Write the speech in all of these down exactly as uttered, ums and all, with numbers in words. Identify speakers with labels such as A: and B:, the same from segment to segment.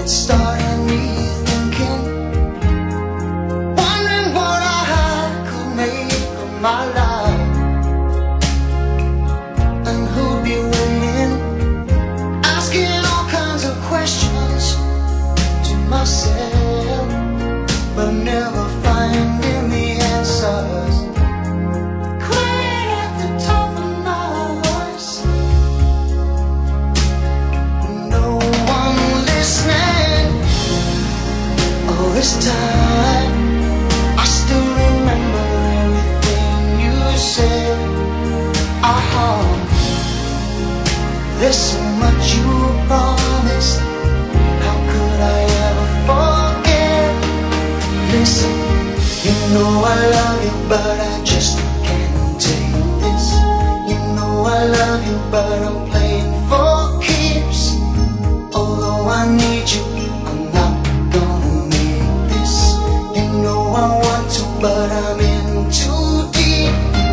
A: It started me thinking, wondering what I could make of my life, and who'd be waiting, asking all kinds of questions to myself, but never finding the answers. Crying at the top of my voice, no one listening. All this time I still remember everything you said. Uh-huh. There's so much you promised, how could I ever forget? Listen, you know I love you, but I just can't take this. You know I love you, but I'm playing for keeps. Although I need you, I'm not gonna make this. You know I want to, but I'm in too deep.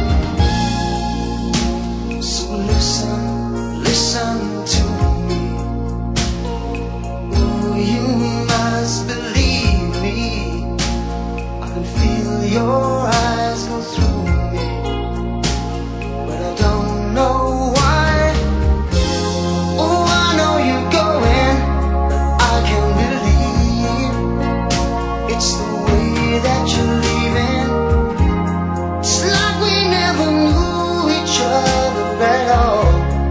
A: So listen, listen to me. Ooh, you must believe me. I can feel your eyes go through me, but I don't know why. Oh, I know you're going, but I can't believe it's the way that you're leaving. It's like we never knew each other at all.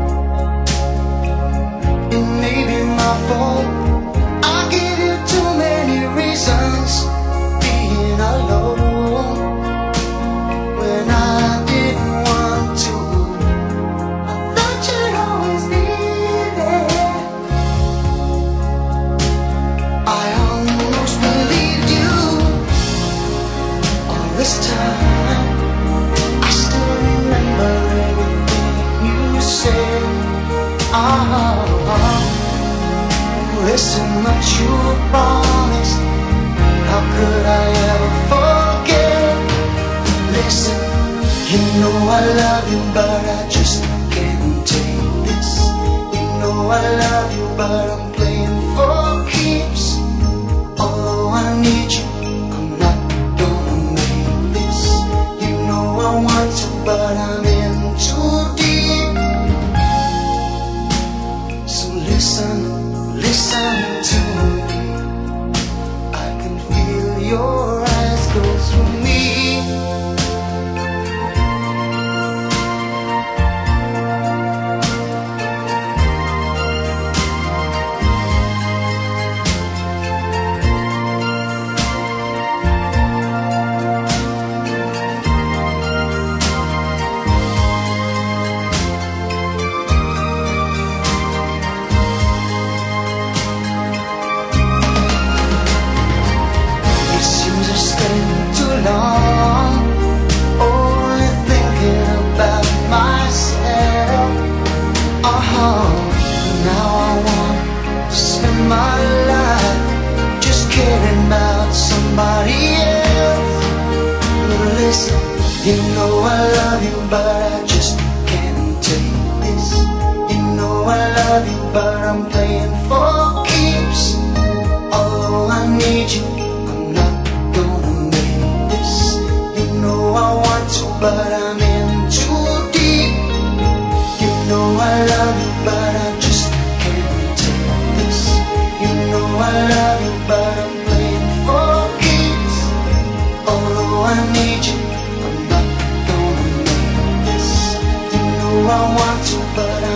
A: It may be my fault, I give you too many reasons being alone when I didn't want to. I thought you'd always be there. I almost believed you all this time. I still remember everything you said. Ah, there's so much you promised, how could I ever forget? Listen, you know I love you, but I just can't take this. You know I love you, but I'm playing for keeps. Although I need you, I'm not gonna make this. You know I want to, but I'm in too deep. So listen, listen to me. I can feel your eyes go through me. It seems I've stayed too long, only thinking about myself. Uh-huh. Now I want to spend my life just caring about somebody else. But listen, you know I love you, but I just can't take this. You know I love you, but I'm playing for keeps. Although I need you, I'm not gonna make this. You know I want to, but I'm in too deep. You know I love you, but I just can't take this. You know I love you, but I'm playing for keeps. Although I need you, I'm not gonna make this. You know I want to, but I